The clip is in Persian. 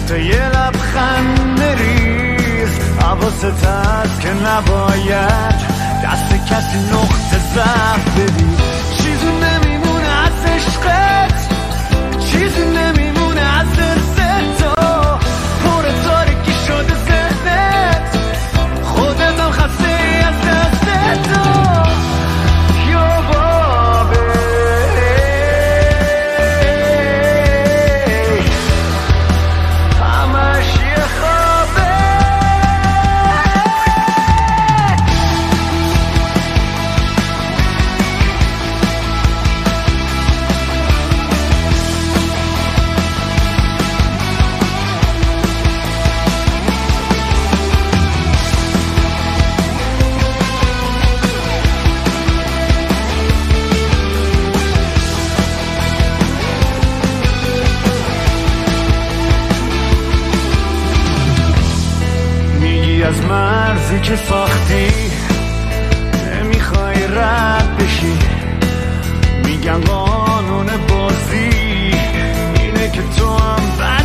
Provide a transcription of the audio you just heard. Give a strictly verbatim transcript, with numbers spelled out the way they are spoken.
تا یه لبخند ریز حواست هست که نباید دست کسی نقطه ضعف بدی. چیزی نمیمونه از عشقت، چیزی نمیمونه از دست تو، پر تاریکی شده ذهنت، خودت هم خسته ای از دست تو. یا بابا همش یه خوابه. از مرزی که ساختی نمیخوای رد بشی، میگن قانون بازی اینه که تو هم